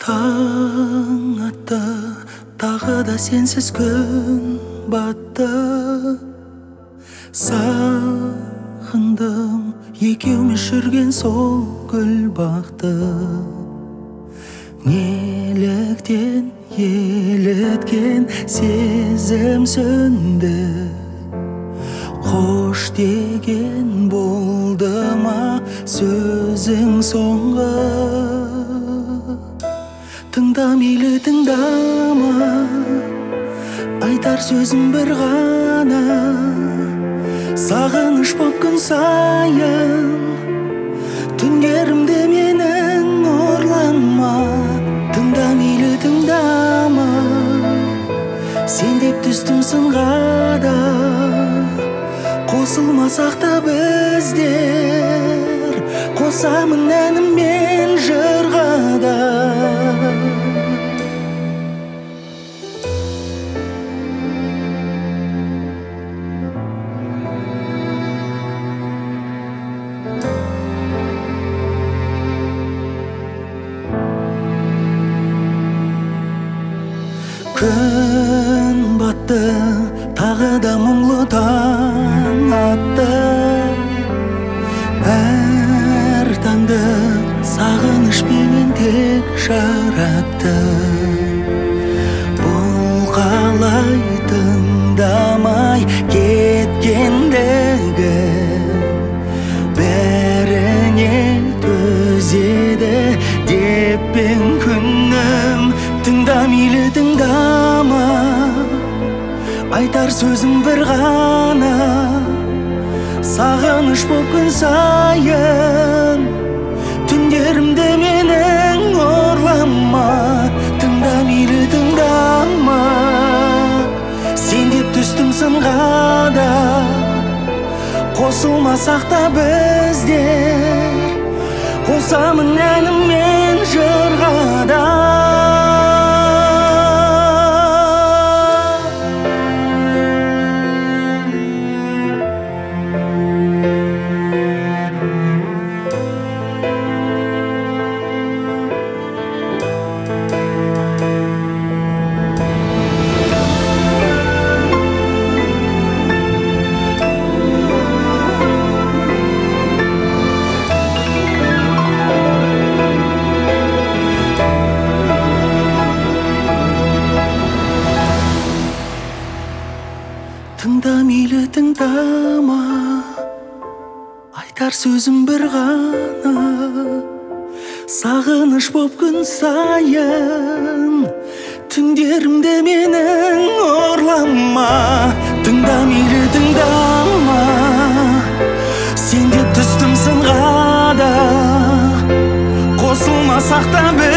Таң атты, тағы да сенсіз күн батты. Сағындым екеуміз жүрген сол гүл бақты. Неліктен еліткен сезім сөнді, қош деген болды ма сөзің соңғы. Тыңда мейлі тыңдама, айтар сөзім бір ғана. Сағыныш боп күн сайын, түндерімді менің ұрланма. Тыңда мейлі тыңдама, сен деп түстім сынға да. Қосылмасақ та біздер, қосамын әнім мен жырға да. Күн батты, тағы да мұңлы таң атты. Әр таңды сағынышпенен тек жаратты. Бұл қалай тыңдамай кеткендігі, бәріне төзеді деп пен күнім. Тыңда мейлі тыңдама, айтар сөзім бір ғана. Сағыныш боп күн сайын, түндерімді менің ұрлама. Тыңда мейлі тыңдама, сен деп түстім сынға да. Қосылмасақ та біздер, қосамын әнім мен жырға да. Тыңда мейлі тыңдама, айтар сөзім бір ғана. Сағыныш боп күн сайын, түндерімді менің ұрлама. Тыңда мейлі тыңдама, сен деп түстім сынға да. Қосылмасақ та